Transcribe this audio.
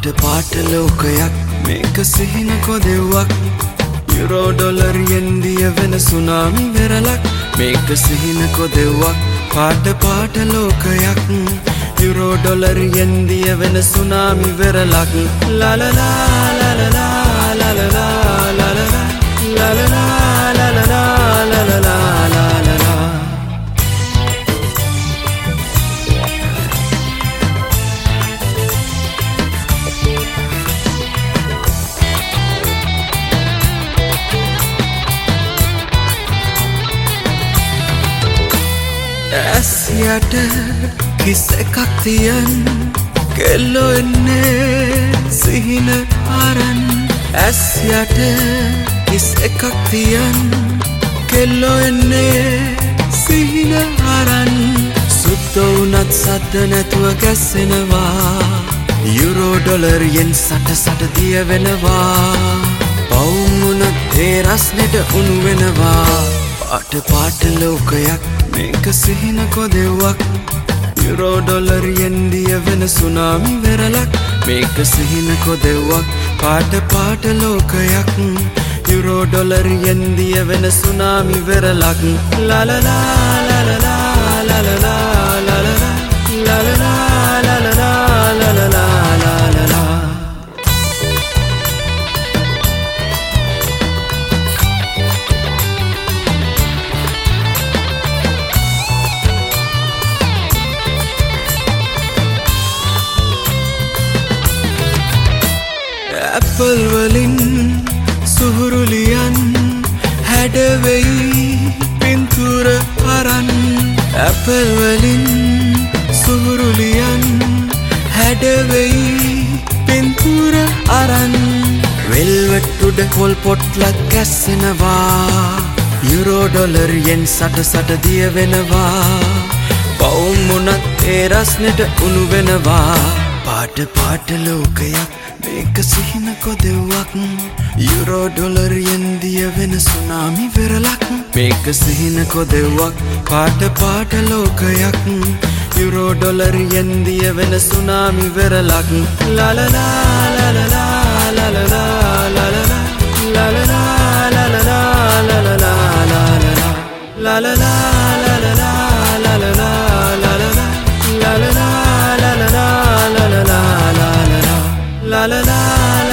පාට ලෝකයක් මේක සිහින කොදෙව්වක් යුරෝ ඩොලර් යෙන්දිය වෙන සුනාමි වෙරළක් මේක සිහින කොදෙව්වක් පාට ලෝකයක් යුරෝ ඩොලර් යෙන්දිය වෙන සුනාමි වෙරළක් ලාලලා ලාලලා ලාලලා ලාලලා ලාලලා ලාලලා ලාලලා ලාලලා ඇස්යට කිස් එකක් තියන් කෙල්ලෝ එන්නේ සිහින අරන් ඇස්යට කිස් එකක් තියන් කෙල්ලෝ එන්නේ සිහින අරන් සුද්දෝ උනත් සද්ද නැතුව ගැස්සෙනවා යුරෝ ඩොලර් යෙන් සට දිය වෙනවා පවුම් උනත් ඒ රස්නෙට උණු වෙනවා පාට ලෝකයක් මේක සිහින කොදෙව්වක් යුරෝ ඩොලර් යෙන්දිය වෙන සුනාමි වෙරළක් මේක සිහින කොදෙව්වක් පාට ලෝකයක් යුරෝ ඩොලර් යෙන්දිය වෙන සුනාමි වෙරළක් ලාලලා ලාලලා ලාලලා ලාලලා ලාලලා ලාලලා ලාලලා ලාලලා ඇපල් වලින් සුහුරුලියන් හැඩවෙයි පින්තුර අරන් ඇපල් වලින් සුහුරුලියන් හැඩවෙයි පින්තුර අරන් වෙල්වෙට් උඩ පොල් පොට්ලක් ගැස්සෙනවා යුරෝ ඩොලර් යෙන් සට දිය වෙනවා පවුම් උනත් ඒ රස්නෙට උණු වෙනවා පාට ලෝකයක් මේක සිහින කොදෙව්වක් යුරෝ ඩොලර් යෙන්දිය වෙන සුනාමි වෙරළක් මේක සිහින කොදෙව්වක් පාට ලෝකයක් යුරෝ ඩොලර් යෙන්දිය වෙන සුනාමි වෙරළක් ලාලලා ලාලලා ලාලලා ලාලලා ලාලලා ලාලලා ලාලලා ලාලලා ලාලලා ලාලලා ලාලලා ලාලලා ලාලලා ලාලලා ලාලලා ලාලලා la la la